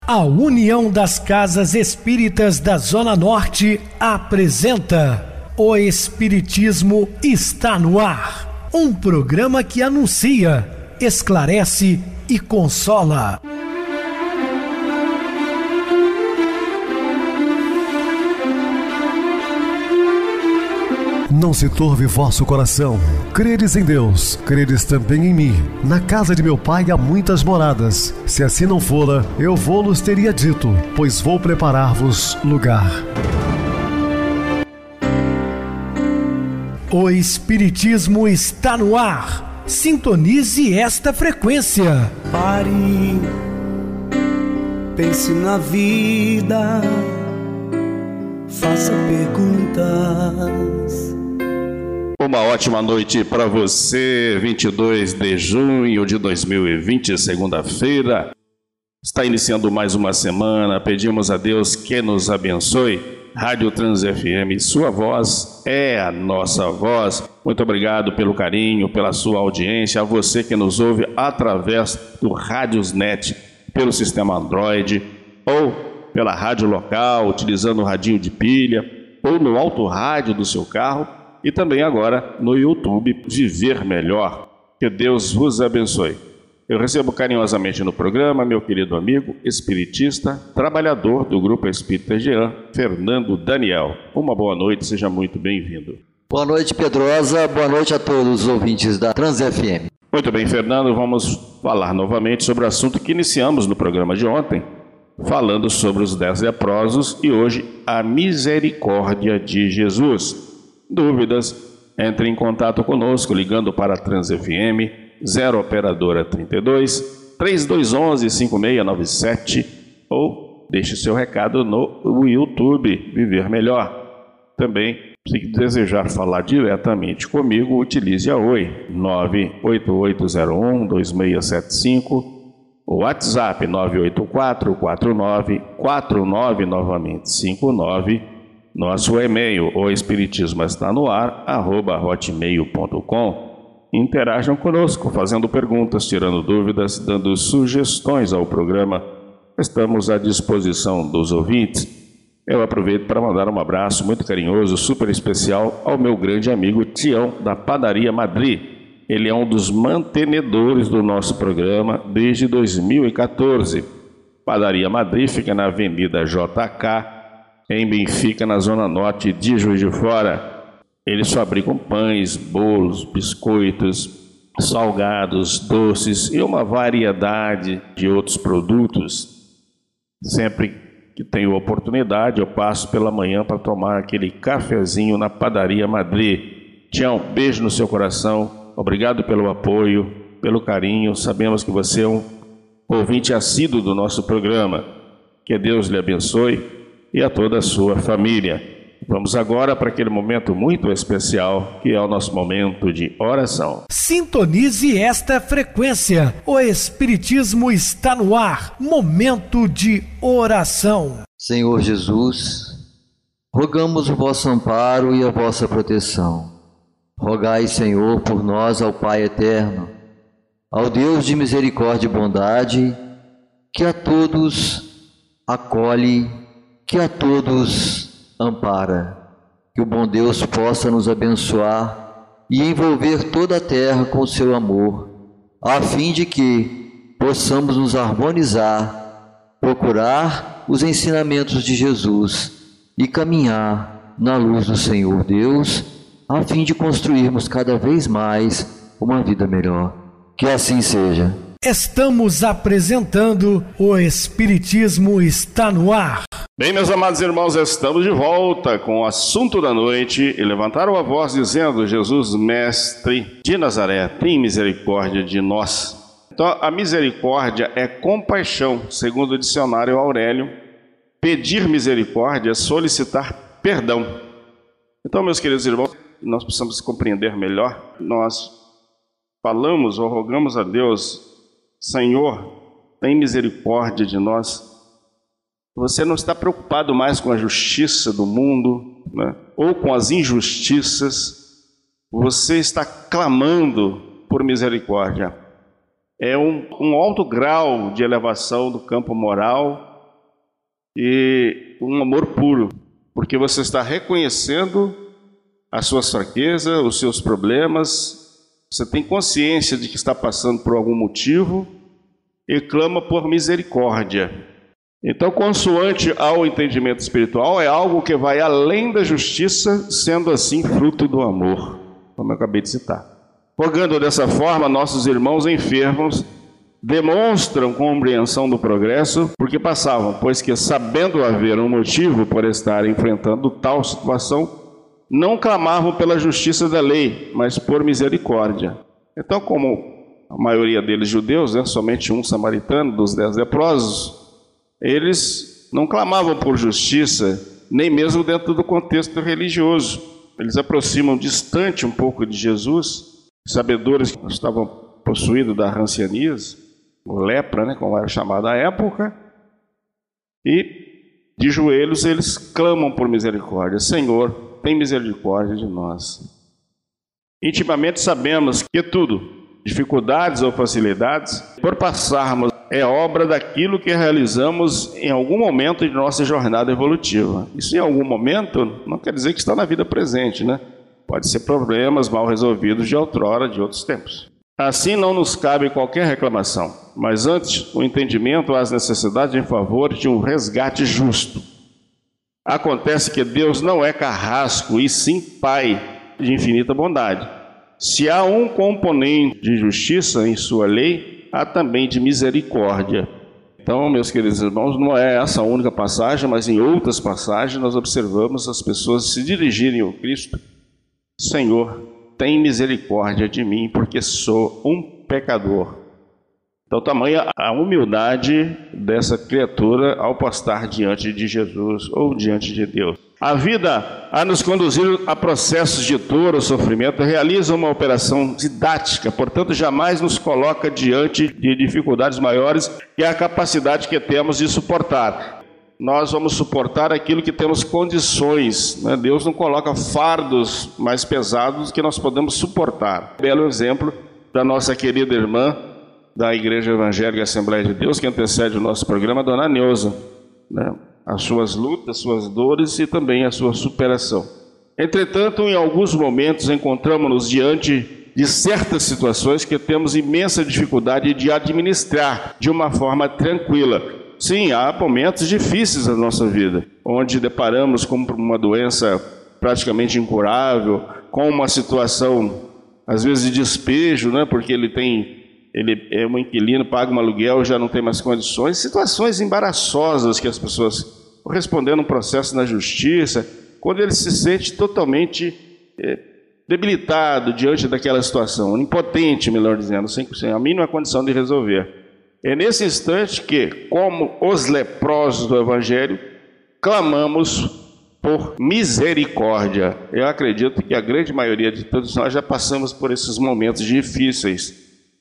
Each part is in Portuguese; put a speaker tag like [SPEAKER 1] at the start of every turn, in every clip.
[SPEAKER 1] A União das Casas Espíritas da Zona Norte apresenta O Espiritismo está no ar. Um programa que anuncia, esclarece e consola.
[SPEAKER 2] Não se turve vosso coração. Credes em Deus, credes também em mim. Na casa de meu pai há muitas moradas. Se assim não fora, eu vou-los teria dito, pois vou preparar-vos lugar.
[SPEAKER 1] O Espiritismo está no ar. Sintonize esta frequência.
[SPEAKER 3] Pare, pense na vida, faça perguntas.
[SPEAKER 4] Uma ótima noite para você, 22 de junho de 2020, segunda-feira. Está iniciando mais uma semana, pedimos a Deus que nos abençoe. Rádio Trans FM, sua voz é a nossa voz. Muito obrigado pelo carinho, pela sua audiência, a você que nos ouve através do Radiosnet, pelo sistema Android, ou pela rádio local, utilizando o radinho de pilha, ou no autorrádio do seu carro, e também agora no YouTube, Viver Melhor. Que Deus vos abençoe. Eu recebo carinhosamente no programa meu querido amigo espiritista, trabalhador do Grupo Espírita Jean, Fernando Daniel. Uma boa noite, seja muito bem-vindo.
[SPEAKER 5] Boa noite, Pedrosa. Boa noite a todos os ouvintes da Trans FM.
[SPEAKER 4] Muito bem, Fernando, vamos falar novamente sobre o assunto que iniciamos no programa de ontem, falando sobre os 10 leprosos e hoje a misericórdia de Jesus. Dúvidas? Entre em contato conosco ligando para a Trans FM 0 operadora 32 3211 5697 ou deixe seu recado no YouTube Viver Melhor. Também, se desejar falar diretamente comigo, utilize a Oi 98801 2675, o WhatsApp 9844949 novamente 59. Nosso e-mail, oespiritismoestanoar@hotmail.com. Interajam conosco, fazendo perguntas, tirando dúvidas, dando sugestões ao programa. Estamos à disposição dos ouvintes. Eu aproveito para mandar um abraço muito carinhoso, super especial, ao meu grande amigo Tião, da Padaria Madri. Ele é um dos mantenedores do nosso programa desde 2014. Padaria Madri fica na Avenida JK, em Benfica, na Zona Norte de Juiz de Fora. Eles fabricam pães, bolos, biscoitos, salgados, doces e uma variedade de outros produtos. Sempre que tenho oportunidade, eu passo pela manhã para tomar aquele cafezinho na Padaria Madri. Tião, beijo no seu coração. Obrigado pelo apoio, pelo carinho. Sabemos que você é um ouvinte assíduo do nosso programa. Que Deus lhe abençoe e a toda a sua família. Vamos agora para aquele momento muito especial, que é o nosso momento de oração.
[SPEAKER 1] Sintonize esta frequência. O Espiritismo está no ar. Momento de oração.
[SPEAKER 5] Senhor Jesus, rogamos o vosso amparo e a vossa proteção. Rogai, Senhor, por nós ao Pai eterno, ao Deus de misericórdia e bondade, que a todos acolhe, que a todos ampara. Que o bom Deus possa nos abençoar e envolver toda a terra com o seu amor, a fim de que possamos nos harmonizar, procurar os ensinamentos de Jesus e caminhar na luz do Senhor Deus, a fim de construirmos cada vez mais uma vida melhor. Que assim seja.
[SPEAKER 1] Estamos apresentando O Espiritismo está no ar.
[SPEAKER 4] Bem, meus amados irmãos, estamos de volta com o assunto da noite e levantaram a voz dizendo: Jesus, mestre de Nazaré, tem misericórdia de nós. Então, a misericórdia é compaixão, segundo o dicionário Aurélio. Pedir misericórdia é solicitar perdão. Então, meus queridos irmãos, nós precisamos compreender melhor. Nós falamos ou rogamos a Deus: Senhor, tem misericórdia de nós. Você não está preocupado mais com a justiça do mundo, né? Ou com as injustiças. Você está clamando por misericórdia. É um alto grau de elevação do campo moral e um amor puro, porque você está reconhecendo as suas fraquezas, os seus problemas, você tem consciência de que está passando por algum motivo e clama por misericórdia. Então, consoante ao entendimento espiritual, é algo que vai além da justiça, sendo assim fruto do amor, como eu acabei de citar. Rogando dessa forma, nossos irmãos enfermos demonstram compreensão do progresso, porque passavam, pois que, sabendo haver um motivo por estar enfrentando tal situação, não clamavam pela justiça da lei, mas por misericórdia. Então, como a maioria deles judeus, somente um samaritano dos 10 leprosos, eles não clamavam por justiça, nem mesmo dentro do contexto religioso. Eles aproximam distante um pouco de Jesus, sabedores que estavam possuídos da rancianias, lepra, como era chamada à época, e de joelhos eles clamam por misericórdia. Senhor, tem misericórdia de nós. Intimamente sabemos que tudo, dificuldades ou facilidades, por passarmos, é obra daquilo que realizamos em algum momento de nossa jornada evolutiva. Isso em algum momento não quer dizer que está na vida presente, né? Pode ser problemas mal resolvidos de outrora, de outros tempos. Assim não nos cabe qualquer reclamação, mas antes o entendimento às necessidades em favor de um resgate justo. Acontece que Deus não é carrasco, e sim Pai de infinita bondade. Se há um componente de justiça em sua lei, há também de misericórdia. Então, meus queridos irmãos, não é essa a única passagem, mas em outras passagens nós observamos as pessoas se dirigirem ao Cristo: Senhor, tem misericórdia de mim, porque sou um pecador. Então, tamanha a humildade dessa criatura ao postar diante de Jesus ou diante de Deus. A vida, a nos conduzir a processos de dor ou sofrimento, realiza uma operação didática, portanto, jamais nos coloca diante de dificuldades maiores que a capacidade que temos de suportar. Nós vamos suportar aquilo que temos condições, né? Deus não coloca fardos mais pesados que nós podemos suportar. Belo exemplo da nossa querida irmã da Igreja Evangélica Assembleia de Deus, que antecede o nosso programa, a Dona Neuza, né? As suas lutas, suas dores e também a sua superação. Entretanto, em alguns momentos encontramos-nos diante de certas situações que temos imensa dificuldade de administrar de uma forma tranquila. Sim, há momentos difíceis na nossa vida, onde deparamos com uma doença praticamente incurável, com uma situação, às vezes, de despejo, né? Porque ele é um inquilino, paga um aluguel, já não tem mais condições, situações embaraçosas que as pessoas, respondendo um processo na justiça, quando ele se sente totalmente debilitado diante daquela situação, impotente, melhor dizendo, sem a mínima condição de resolver. É nesse instante que, como os leprosos do Evangelho, clamamos por misericórdia. Eu acredito que a grande maioria de todos nós já passamos por esses momentos difíceis.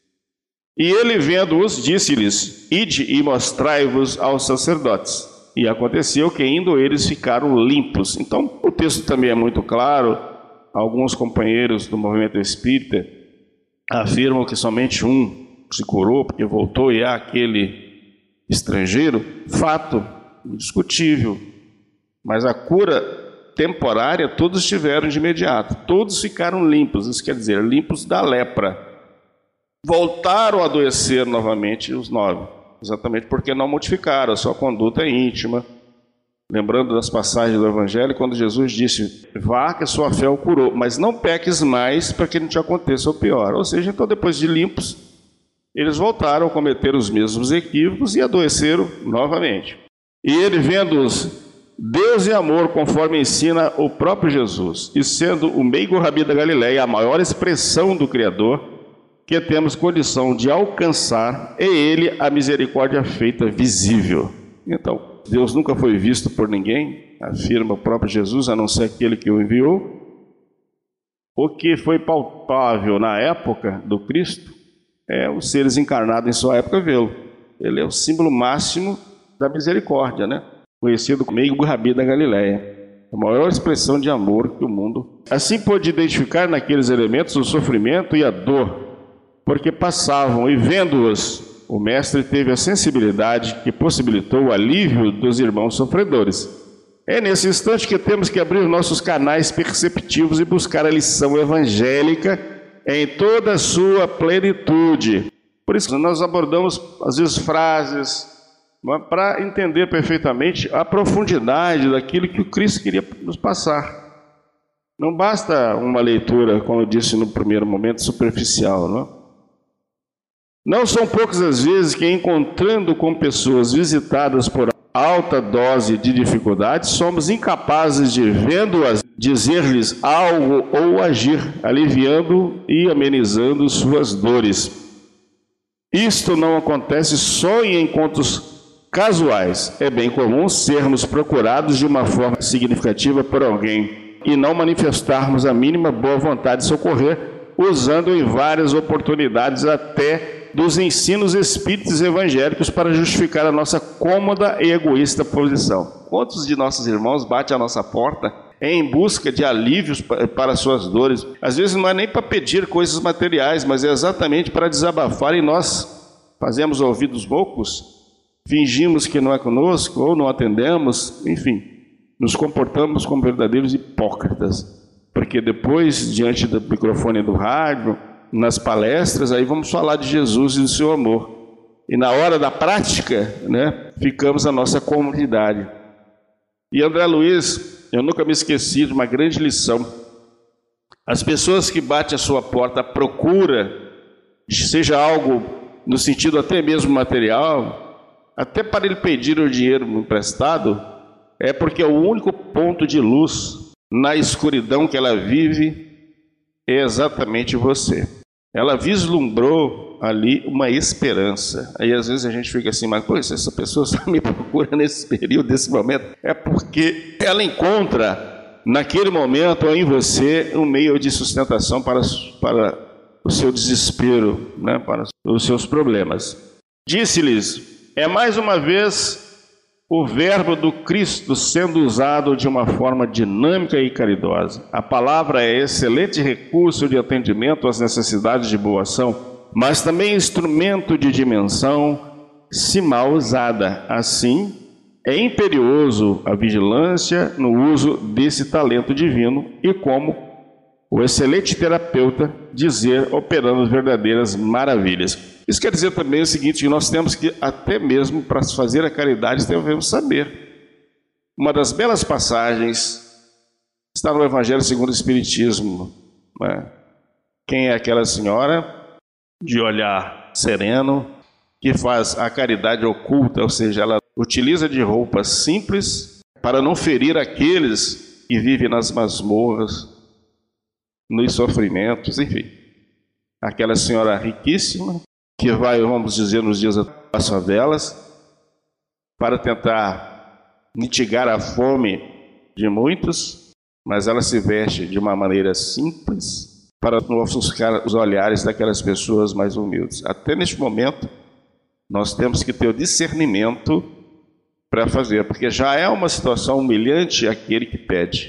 [SPEAKER 4] E ele, vendo-os, disse-lhes: Ide e mostrai-vos aos sacerdotes. E aconteceu que, indo eles, ficaram limpos. Então, o texto também é muito claro. Alguns companheiros do movimento espírita afirmam que somente um se curou, porque voltou e há aquele estrangeiro. Fato indiscutível. Mas a cura temporária todos tiveram de imediato. Todos ficaram limpos, isso quer dizer, limpos da lepra. Voltaram a adoecer novamente os 9, exatamente porque não modificaram a sua conduta íntima. Lembrando das passagens do Evangelho, quando Jesus disse: vá que a sua fé o curou, mas não peques mais para que não te aconteça o pior. Ou seja, então depois de limpos, eles voltaram a cometer os mesmos equívocos e adoeceram novamente. E ele, vendo-os, Deus e amor, conforme ensina o próprio Jesus, e sendo o meigo Rabi da Galileia a maior expressão do Criador que temos condição de alcançar, é ele a misericórdia feita visível. Então, Deus nunca foi visto por ninguém, afirma o próprio Jesus, a não ser aquele que o enviou. O que foi palpável na época do Cristo é os seres encarnados em sua época vê-lo. Ele é o símbolo máximo da misericórdia, né? Conhecido como meigo Rabi da Galileia, a maior expressão de amor que o mundo. Assim pôde identificar naqueles elementos o sofrimento e a dor, porque passavam e vendo-os, o Mestre teve a sensibilidade que possibilitou o alívio dos irmãos sofredores. É nesse instante que temos que abrir nossos canais perceptivos e buscar a lição evangélica em toda a sua plenitude. Por isso nós abordamos, às vezes, frases para entender perfeitamente a profundidade daquilo que o Cristo queria nos passar. Não basta uma leitura, como eu disse no primeiro momento, superficial, não? Não são poucas as vezes que, encontrando com pessoas visitadas por alta dose de dificuldades, somos incapazes de, vendo-as, dizer-lhes algo ou agir, aliviando e amenizando suas dores. Isto não acontece só em encontros casuais. É bem comum sermos procurados de uma forma significativa por alguém e não manifestarmos a mínima boa vontade de socorrer, usando em várias oportunidades até dos ensinos espíritas evangélicos para justificar a nossa cômoda e egoísta posição. Quantos de nossos irmãos batem à nossa porta em busca de alívios para suas dores? Às vezes não é nem para pedir coisas materiais, mas é exatamente para desabafar, e nós fazemos ouvidos moucos, fingimos que não é conosco ou não atendemos, enfim, nos comportamos como verdadeiros hipócritas, porque depois, diante do microfone do rádio, nas palestras, aí vamos falar de Jesus e do seu amor. E na hora da prática, né, ficamos na nossa comodidade. E André Luiz, eu nunca me esqueci de uma grande lição. As pessoas que batem a sua porta à procura, seja algo no sentido até mesmo material, até para ele pedir o dinheiro emprestado, é porque é o único ponto de luz na escuridão que ela vive é exatamente você. Ela vislumbrou ali uma esperança. Aí às vezes a gente fica assim, mas pô, se essa pessoa está me procurando nesse período, nesse momento, é porque ela encontra naquele momento em você um meio de sustentação para o seu desespero, né, para os seus problemas. Disse-lhes, é mais uma vez o verbo do Cristo sendo usado de uma forma dinâmica e caridosa. A palavra é excelente recurso de atendimento às necessidades de boa ação, mas também instrumento de dimensão, se mal usada. Assim, é imperioso a vigilância no uso desse talento divino e, como o excelente terapeuta dizer, operando verdadeiras maravilhas. Isso quer dizer também o seguinte, que nós temos que, até mesmo para fazer a caridade, devemos saber. Uma das belas passagens está no Evangelho segundo o Espiritismo, né? Quem é aquela senhora de olhar sereno, que faz a caridade oculta, ou seja, ela utiliza de roupas simples para não ferir aqueles que vivem nas masmorras, nos sofrimentos, enfim. Aquela senhora riquíssima, que vai, vamos dizer, nos dias das favelas, para tentar mitigar a fome de muitos, mas ela se veste de uma maneira simples, para não ofuscar os olhares daquelas pessoas mais humildes. Até neste momento, nós temos que ter o discernimento para fazer, porque já é uma situação humilhante aquele que pede.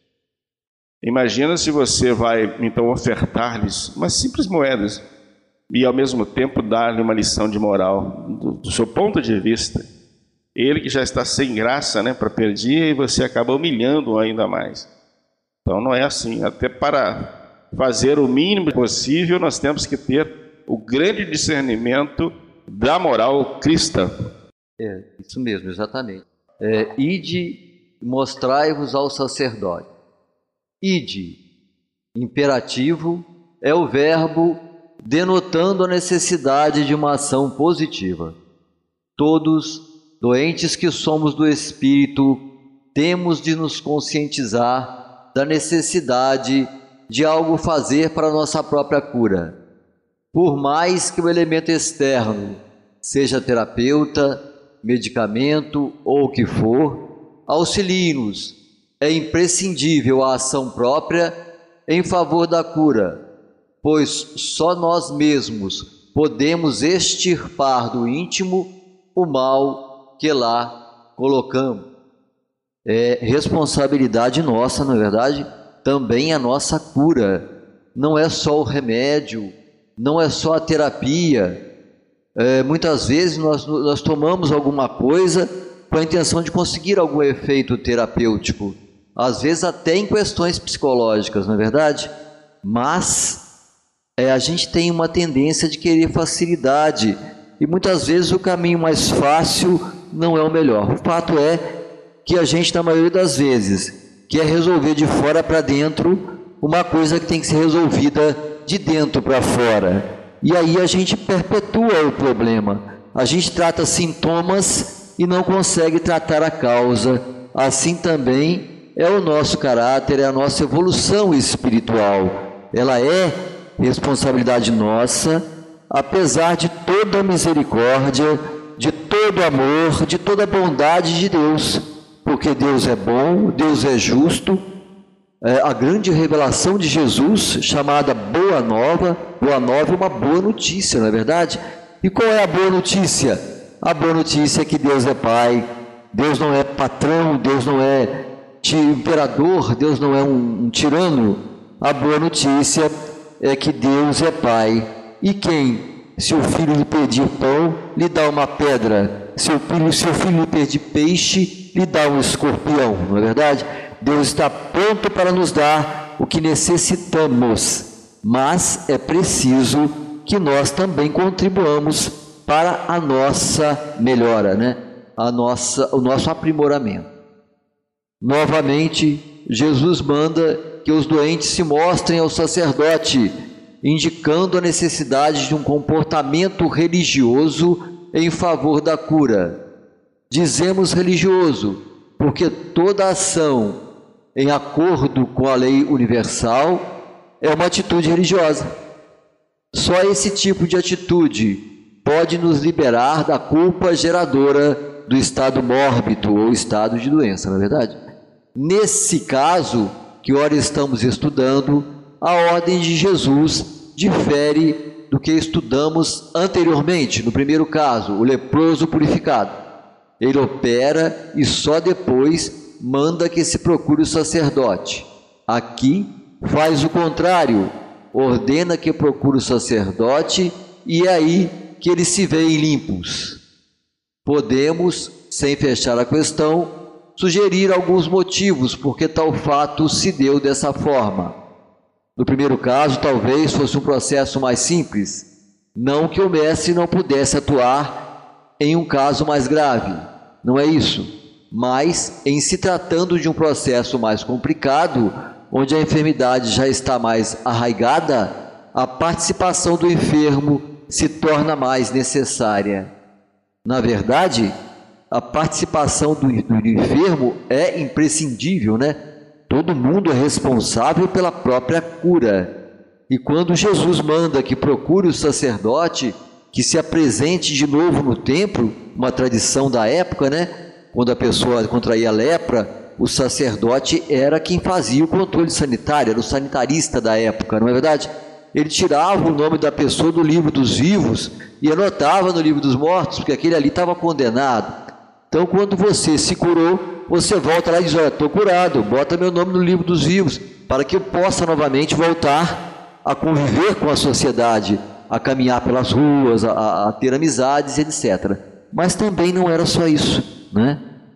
[SPEAKER 4] Imagina se você vai, então, ofertar-lhes umas simples moedas e, ao mesmo tempo, dar-lhe uma lição de moral, do seu ponto de vista. Ele que já está sem graça, né, para pedir, e você acaba humilhando ainda mais. Então, não é assim. Até para fazer o mínimo possível, nós temos que ter o grande discernimento da moral cristã.
[SPEAKER 5] É, isso mesmo, exatamente. Ide, mostrai-vos ao sacerdote. Ide, imperativo, é o verbo denotando a necessidade de uma ação positiva. Todos, doentes que somos do Espírito, temos de nos conscientizar da necessidade de algo fazer para a nossa própria cura. Por mais que o elemento externo seja terapeuta, medicamento ou o que for, auxilie-nos. É imprescindível a ação própria em favor da cura, pois só nós mesmos podemos extirpar do íntimo o mal que lá colocamos. É responsabilidade nossa, não é verdade? Também a nossa cura. Não é só o remédio, não é só a terapia, Muitas vezes nós tomamos alguma coisa com a intenção de conseguir algum efeito terapêutico, às vezes até em questões psicológicas, não é verdade? Mas a gente tem uma tendência de querer facilidade, e muitas vezes o caminho mais fácil não é o melhor. O fato é que a gente, na maioria das vezes, quer resolver de fora para dentro uma coisa que tem que ser resolvida de dentro para fora. E aí a gente perpetua o problema. A gente trata sintomas e não consegue tratar a causa. Assim também é o nosso caráter, é a nossa evolução espiritual. Ela é responsabilidade nossa, apesar de toda a misericórdia, de todo o amor, de toda a bondade de Deus. Porque Deus é bom, Deus é justo. A grande revelação de Jesus, chamada Boa Nova é uma boa notícia, não é verdade? E qual é a boa notícia? A boa notícia é que Deus é Pai, Deus não é patrão, Deus não é imperador, Deus não é um tirano. A boa notícia é que Deus é Pai. E quem, se o filho lhe pedir pão, lhe dá uma pedra? Se o filho lhe pedir peixe, lhe dá um escorpião, não é verdade? Deus está pronto para nos dar o que necessitamos, mas é preciso que nós também contribuamos para a nossa melhora, né? O nosso aprimoramento. Novamente, Jesus manda que os doentes se mostrem ao sacerdote, indicando a necessidade de um comportamento religioso em favor da cura. Dizemos religioso, porque toda ação em acordo com a lei universal é uma atitude religiosa. Só esse tipo de atitude pode nos liberar da culpa geradora do estado mórbido ou estado de doença, não é verdade? Nesse caso que ora estamos estudando, a ordem de Jesus difere do que estudamos anteriormente. No primeiro caso, o leproso purificado. Ele opera e só depois manda que se procure o sacerdote. Aqui faz o contrário, ordena que procure o sacerdote e é aí que eles se veem limpos. Podemos, sem fechar a questão, sugerir alguns motivos porque tal fato se deu dessa forma. No primeiro caso, talvez fosse um processo mais simples, não que o mestre não pudesse atuar em um caso mais grave, não é isso, mas em se tratando de um processo mais complicado, onde a enfermidade já está mais arraigada, a participação do enfermo se torna mais necessária. Na verdade, a participação do enfermo é imprescindível, né? Todo mundo é responsável pela própria cura. E quando Jesus manda que procure o sacerdote, que se apresente de novo no templo, uma tradição da época, né? Quando a pessoa contraía lepra, o sacerdote era quem fazia o controle sanitário, era o sanitarista da época, não é verdade? Ele tirava o nome da pessoa do livro dos vivos e anotava no livro dos mortos, porque aquele ali estava condenado. Então, quando você se curou, você volta lá e diz: olha, estou curado, bota meu nome no livro dos vivos, para que eu possa novamente voltar a conviver com a sociedade, a caminhar pelas ruas, a ter amizades, etc. Mas também não era só isso, né?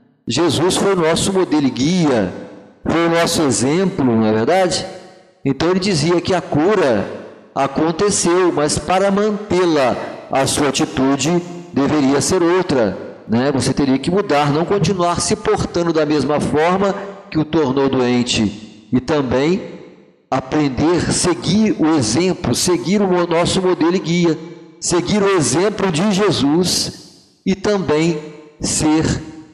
[SPEAKER 5] Jesus foi o nosso modelo e guia, foi o nosso exemplo, não é verdade? Então ele dizia que a cura aconteceu, mas para mantê-la, a sua atitude deveria ser outra, né? Você teria que mudar, não continuar se portando da mesma forma que o tornou doente, e também aprender, seguir o exemplo, seguir o nosso modelo e guia, seguir o exemplo de Jesus e também ser,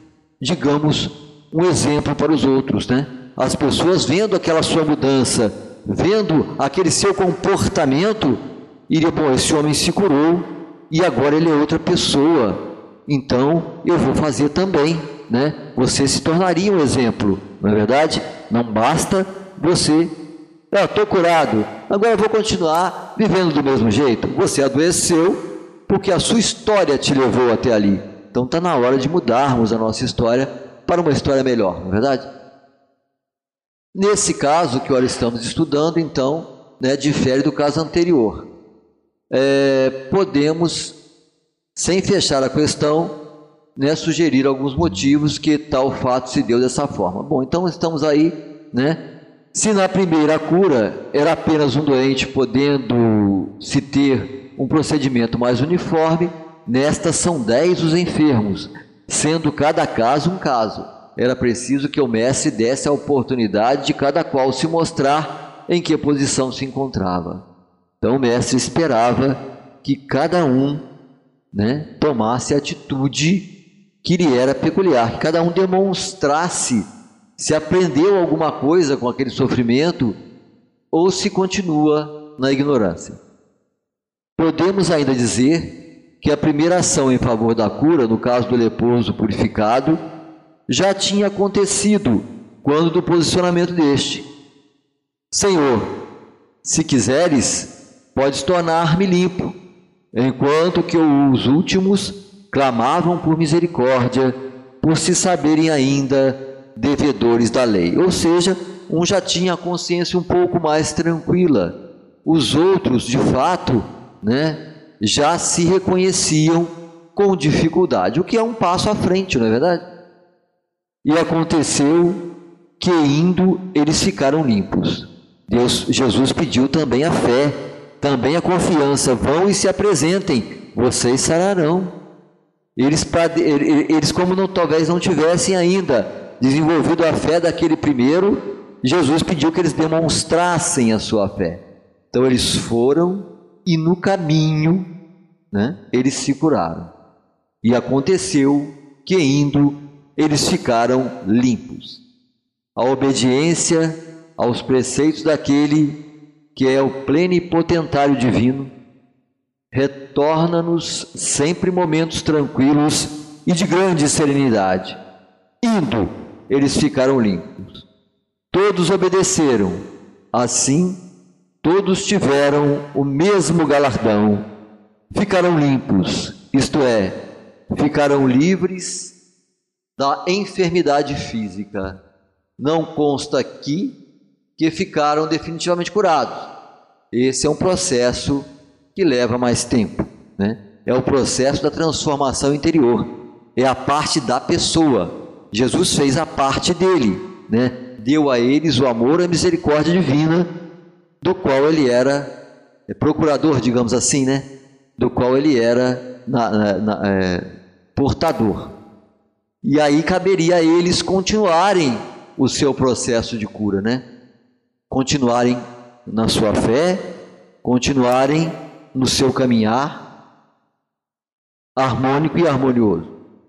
[SPEAKER 5] digamos, um exemplo para os outros, né? As pessoas vendo aquela sua mudança, vendo aquele seu comportamento, iriam: bom, esse homem se curou e agora ele é outra pessoa, então eu vou fazer também, né? Você se tornaria um exemplo, não é verdade? Não basta você: estou curado, agora eu vou continuar vivendo do mesmo jeito. Você adoeceu porque a sua história te levou até ali. Então está na hora de mudarmos a nossa história para uma história melhor, não é verdade? Nesse caso que agora estamos estudando, então, né, difere do caso anterior. Podemos sem fechar a questão, né, sugerir alguns motivos que tal fato se deu dessa forma. Bom, então estamos aí, né? Se na primeira cura era apenas um doente podendo se ter um procedimento mais uniforme, nesta são 10 os enfermos, sendo cada caso um caso. Era preciso que o mestre desse a oportunidade de cada qual se mostrar em que posição se encontrava. Então o mestre esperava que cada um, né, tomasse a atitude que lhe era peculiar, que cada um demonstrasse se aprendeu alguma coisa com aquele sofrimento ou se continua na ignorância. Podemos ainda dizer que a primeira ação em favor da cura, no caso do leproso purificado, já tinha acontecido quando do posicionamento deste: Senhor, se quiseres, podes tornar-me limpo, enquanto que os últimos clamavam por misericórdia, por se saberem ainda devedores da lei. Ou seja, um já tinha a consciência um pouco mais tranquila. Os outros, de fato, né, já se reconheciam com dificuldade, o que é um passo à frente, não é verdade? E aconteceu que, indo, eles ficaram limpos. Jesus pediu também a fé, também a confiança. Vão e se apresentem, vocês sararão. Eles como talvez não tivessem ainda desenvolvido a fé daquele primeiro, Jesus pediu que eles demonstrassem a sua fé. Então eles foram e no caminho, né, eles se curaram. E aconteceu que, indo, eles ficaram limpos. A obediência aos preceitos daquele que é o plenipotentário divino retorna-nos sempre momentos tranquilos e de grande serenidade. Indo, eles ficaram limpos. Todos obedeceram. Assim, todos tiveram o mesmo galardão. Ficaram limpos, isto é, ficaram livres da enfermidade física. Não consta aqui que ficaram definitivamente curados. Esse é um processo que leva mais tempo, né? É o processo da transformação interior, é a parte da pessoa. Jesus fez a parte dele, né? Deu a eles o amor e a misericórdia divina, do qual ele era procurador, digamos assim, né? Do qual ele era portador. E aí caberia a eles continuarem o seu processo de cura, né? Continuarem na sua fé, continuarem no seu caminhar harmônico e harmonioso.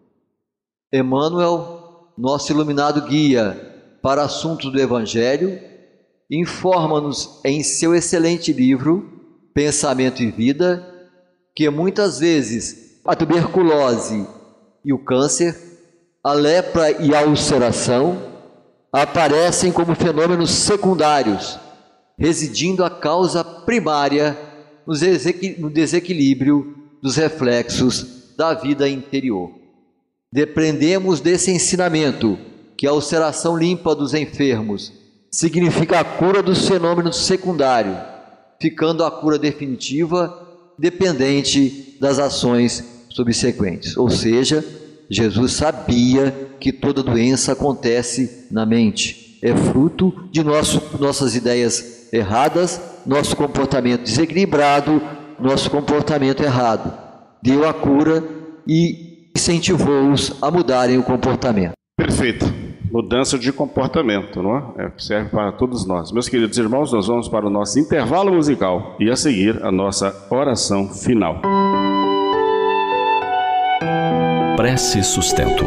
[SPEAKER 5] Emmanuel, nosso iluminado guia para assuntos do Evangelho, informa-nos em seu excelente livro, Pensamento e Vida, que muitas vezes a tuberculose e o câncer, a lepra e a ulceração aparecem como fenômenos secundários, residindo a causa primária no desequilíbrio dos reflexos da vida interior. Depreendemos desse ensinamento que a ulceração limpa dos enfermos significa a cura dos fenômenos secundários, ficando a cura definitiva dependente das ações subsequentes. Ou seja, Jesus sabia que toda doença acontece na mente, é fruto de nossas ideias erradas, nosso comportamento desequilibrado, nosso comportamento errado. Deu a cura e incentivou-os a mudarem o comportamento.
[SPEAKER 4] Perfeito. Mudança de comportamento, não é? Serve para todos nós. Meus queridos irmãos, nós vamos para o nosso intervalo musical e a seguir a nossa oração final.
[SPEAKER 6] Prece Sustento.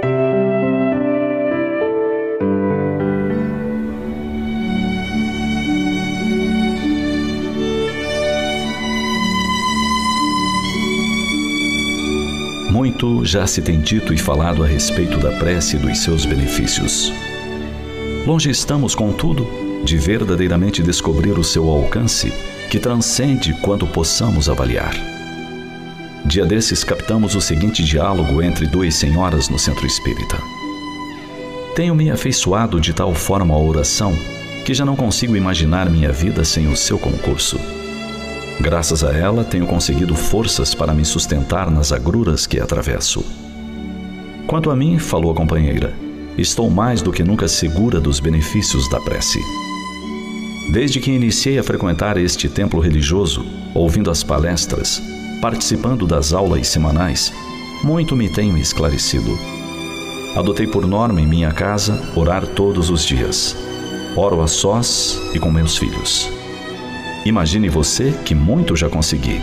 [SPEAKER 6] Muito já se tem dito e falado a respeito da prece e dos seus benefícios. Longe estamos, contudo, de verdadeiramente descobrir o seu alcance, que transcende quanto possamos avaliar. Dia desses captamos o seguinte diálogo entre duas senhoras no centro espírita. Tenho-me afeiçoado de tal forma à oração que já não consigo imaginar minha vida sem o seu concurso. Graças a ela, tenho conseguido forças para me sustentar nas agruras que atravesso. Quanto a mim, falou a companheira, estou mais do que nunca segura dos benefícios da prece. Desde que iniciei a frequentar este templo religioso, ouvindo as palestras, participando das aulas semanais, muito me tenho esclarecido. Adotei por norma em minha casa orar todos os dias. Oro a sós e com meus filhos. Imagine você que muito já consegui.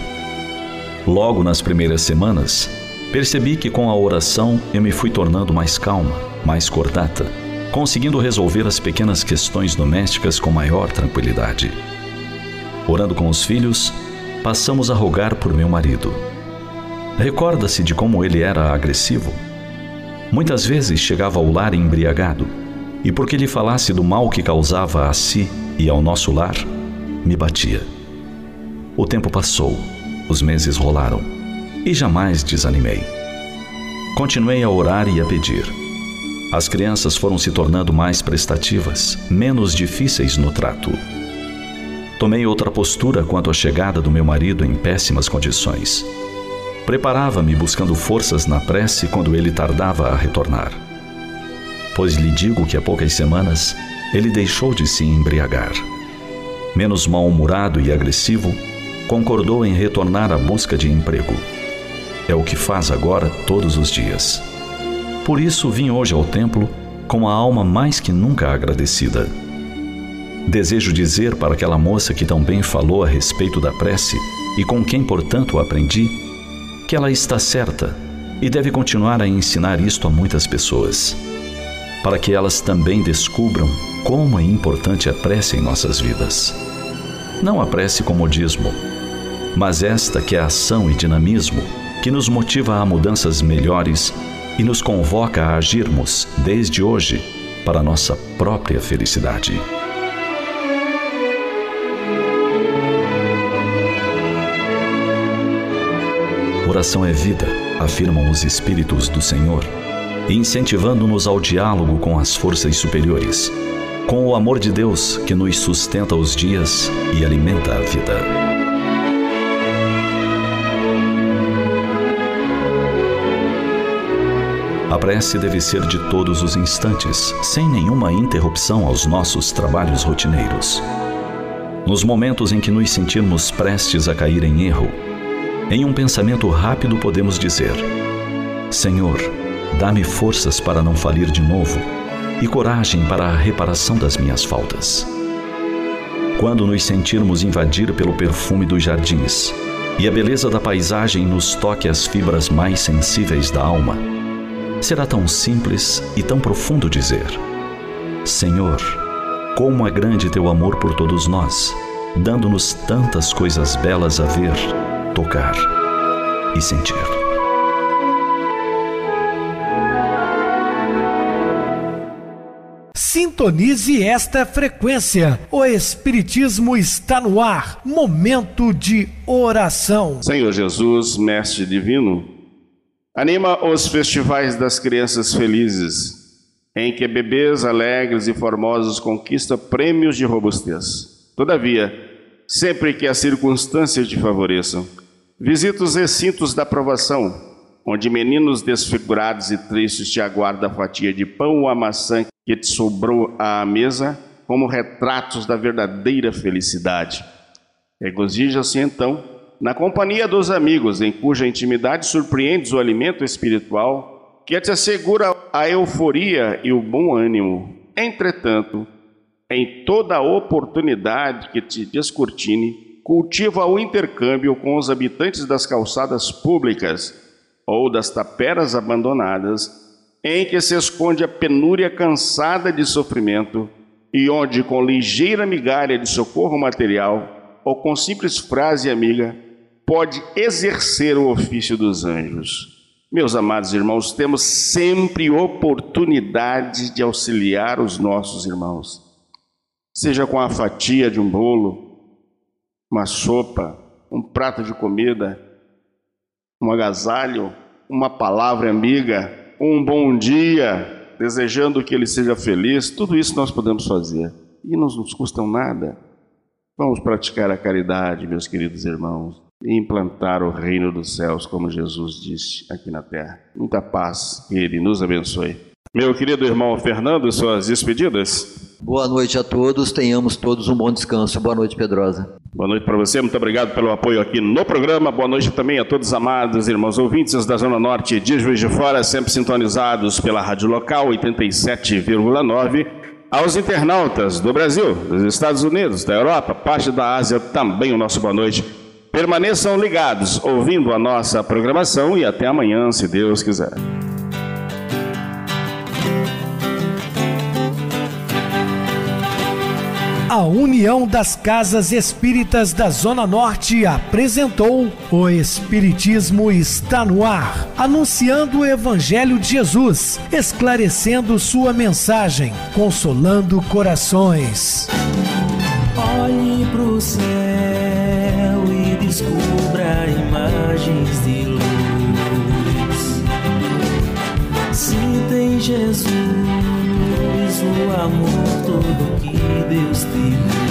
[SPEAKER 6] Logo nas primeiras semanas, percebi que com a oração eu me fui tornando mais calma, mais cordata, conseguindo resolver as pequenas questões domésticas com maior tranquilidade. Orando com os filhos, passamos a rogar por meu marido. Recorda-se de como ele era agressivo? Muitas vezes chegava ao lar embriagado, e porque lhe falasse do mal que causava a si e ao nosso lar, me batia. O tempo passou, os meses rolaram, e jamais desanimei. Continuei a orar e a pedir. As crianças foram se tornando mais prestativas, menos difíceis no trato. Tomei outra postura quanto à chegada do meu marido em péssimas condições. Preparava-me buscando forças na prece quando ele tardava a retornar. Pois lhe digo que há poucas semanas ele deixou de se embriagar. Menos mal-humorado e agressivo, concordou em retornar à busca de emprego. É o que faz agora todos os dias. Por isso vim hoje ao templo com a alma mais que nunca agradecida. Desejo dizer para aquela moça que tão bem falou a respeito da prece e com quem, portanto, aprendi, que ela está certa e deve continuar a ensinar isto a muitas pessoas, para que elas também descubram como é importante a prece em nossas vidas. Não a prece com modismo, mas esta que é ação e dinamismo que nos motiva a mudanças melhores e nos convoca a agirmos, desde hoje, para a nossa própria felicidade. Oração é vida, afirmam os Espíritos do Senhor, incentivando-nos ao diálogo com as forças superiores, com o amor de Deus que nos sustenta os dias e alimenta a vida. A prece deve ser de todos os instantes, sem nenhuma interrupção aos nossos trabalhos rotineiros. Nos momentos em que nos sentirmos prestes a cair em erro, em um pensamento rápido podemos dizer: Senhor, dá-me forças para não falir de novo e coragem para a reparação das minhas faltas. Quando nos sentirmos invadir pelo perfume dos jardins e a beleza da paisagem nos toque as fibras mais sensíveis da alma, será tão simples e tão profundo dizer: Senhor, como é grande teu amor por todos nós, dando-nos tantas coisas belas a ver, tocar e sentir.
[SPEAKER 1] Sintonize esta frequência. O Espiritismo está no ar. Momento de oração.
[SPEAKER 4] Senhor Jesus, Mestre Divino, anima os festivais das crianças felizes, em que bebês alegres e formosos conquistam prêmios de robustez. Todavia, sempre que as circunstâncias te favoreçam, visita os recintos da provação, onde meninos desfigurados e tristes te aguardam a fatia de pão ou a maçã que te sobrou à mesa, como retratos da verdadeira felicidade. Regozija-se então na companhia dos amigos, em cuja intimidade surpreendes o alimento espiritual que te assegura a euforia e o bom ânimo. Entretanto, em toda oportunidade que te descortine, cultiva o intercâmbio com os habitantes das calçadas públicas ou das taperas abandonadas, em que se esconde a penúria cansada de sofrimento e onde, com ligeira migalha de socorro material ou com simples frase amiga, pode exercer o ofício dos anjos. Meus amados irmãos, temos sempre oportunidade de auxiliar os nossos irmãos, seja com a fatia de um bolo, uma sopa, um prato de comida, um agasalho, uma palavra amiga, um bom dia, desejando que ele seja feliz. Tudo isso nós podemos fazer e não nos custa nada. Vamos praticar a caridade, meus queridos irmãos, e implantar o reino dos céus, como Jesus disse aqui na terra. Muita paz, que Ele nos abençoe. Meu querido irmão Fernando, suas despedidas.
[SPEAKER 5] Boa noite a todos, tenhamos todos um bom descanso. Boa noite, Pedrosa.
[SPEAKER 4] Boa noite para você, muito obrigado pelo apoio aqui no programa. Boa noite também a todos os amados irmãos ouvintes da Zona Norte de Juiz de Fora, sempre sintonizados pela rádio local 87,9. Aos internautas do Brasil, dos Estados Unidos, da Europa, parte da Ásia, também o nosso boa noite. Permaneçam ligados, ouvindo a nossa programação e até amanhã, se Deus quiser.
[SPEAKER 1] A União das Casas Espíritas da Zona Norte apresentou O Espiritismo Está no Ar, anunciando o Evangelho de Jesus, esclarecendo sua mensagem, consolando corações.
[SPEAKER 3] Olhe pro céu e descubra imagens de luz. Sinta em Jesus o amor todo que Deus te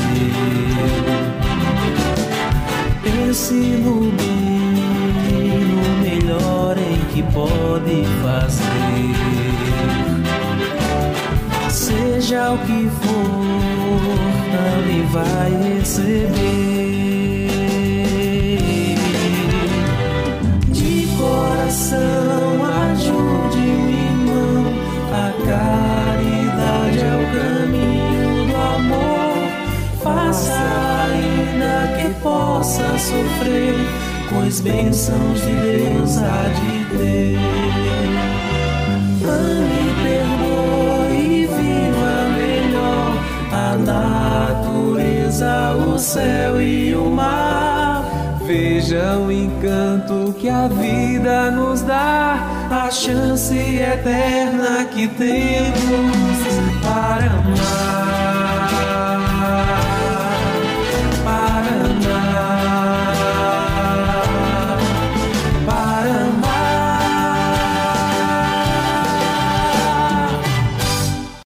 [SPEAKER 3] deu. Pense no bem, no melhor em que pode fazer. Seja o que for, também vai receber. De coração, ajude o irmão, a caridade é o caminho do amor. Faça ainda que possa sofrer, pois bênçãos de Deus há de ter. Ame, perdoe e viva melhor a natureza, o céu e o mar. Veja o encanto que a vida nos dá, a chance eterna que temos para amar.